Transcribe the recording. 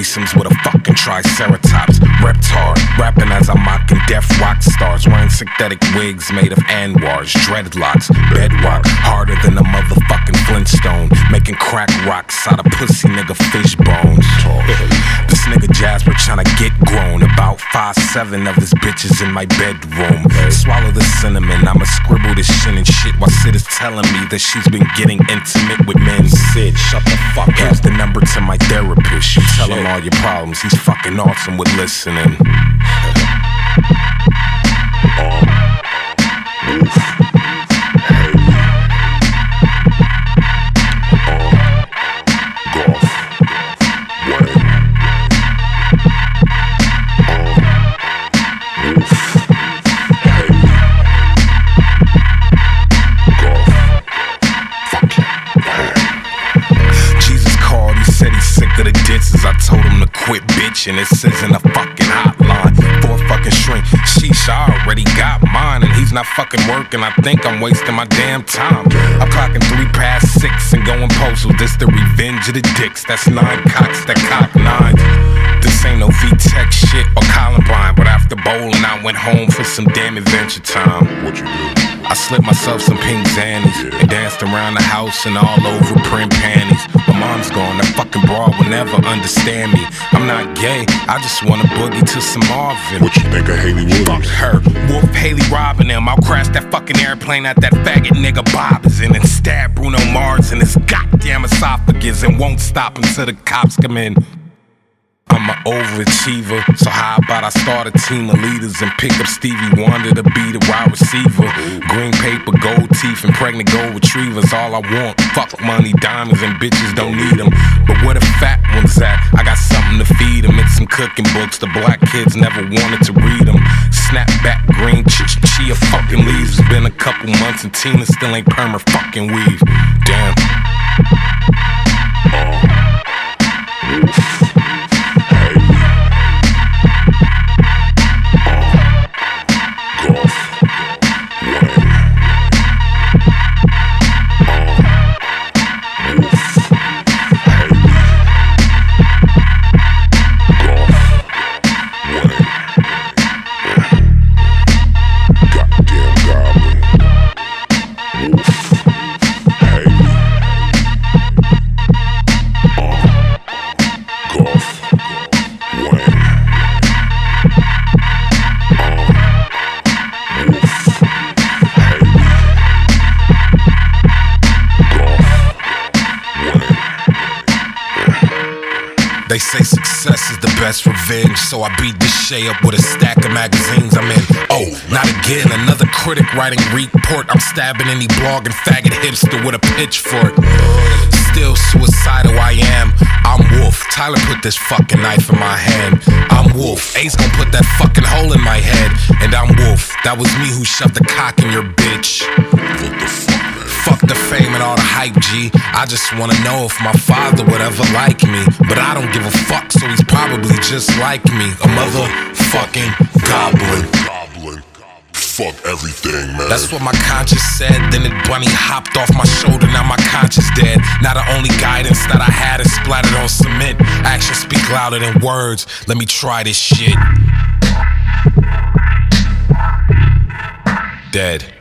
threesomes with a fucking triceratops. Reptar, rapping as I'm mocking deaf rock stars. Wearing synthetic wigs made of Anwars, dreadlocks, bedrock, harder than a motherfucking Flintstone. Making crack rocks out of pussy nigga fish bones. This nigga Jasper tryna get grown. About 5'7" of his bitches in my bedroom. Swallow the cinnamon, I'ma scribble this shit and shit while Sid is telling me that she's been getting intimate with men. Sid, shut the fuck up. Here's the number to my therapist. You tell him all your problems, he's fucking awesome with listening. I told him to quit bitching, this isn't a fucking hotline for a fucking shrink. Sheesh, I already got mine and he's not fucking working. I think I'm wasting my damn time. I'm clocking 3 past 6 and going postal. This the revenge of the dicks, that's 9 cocks that cock 9. This ain't no V-Tech shit or Columbine, but after bowling I went home for some damn adventure time. What you do? I slipped myself some pink Xannies and danced around the house and all over print panties. My mom's gone, that fucking broad will never understand me. I'm not gay, I just wanna boogie to some Marvin. What you think of Hayley Williams? Fuck her, Wolf Haley robbing them. I'll crash that fucking airplane at that faggot nigga Bob is in and stab Bruno Mars in his goddamn esophagus and won't stop until the cops come in. I'm an overachiever, so how about I start a team of leaders and pick up Stevie Wonder to be the wide receiver. Green paper, gold teeth, and pregnant gold retrievers, all I want. Fuck money, diamonds, and bitches don't need them. But where the fat ones at? I got something to feed them. It's some cooking books, the black kids never wanted to read them. Snapback, green, chia fucking leaves. It's been a couple months and Tina still ain't perma fucking weave. Damn. They say success is the best revenge, so I beat this shay up with a stack of magazines I'm in. Oh, not again, another critic writing report. I'm stabbing any blogging faggot hipster with a pitchfork. Still suicidal I am. I'm Wolf. Tyler put this fucking knife in my hand. I'm Wolf. Ace gon' put that fucking hole in my head. And I'm Wolf. That was me who shoved the cock in your bitch. What the fuck? Fuck the fame and all the hype, G. I just wanna know if my father would ever like me. But I don't give a fuck, so he's probably just like me. A motherfucking goblin. Fuck everything, man. That's what my conscience said. Then it bunny hopped off my shoulder. Now my conscience dead. Now the only guidance that I had is splattered on cement. Actions speak louder than words. Let me try this shit. Dead.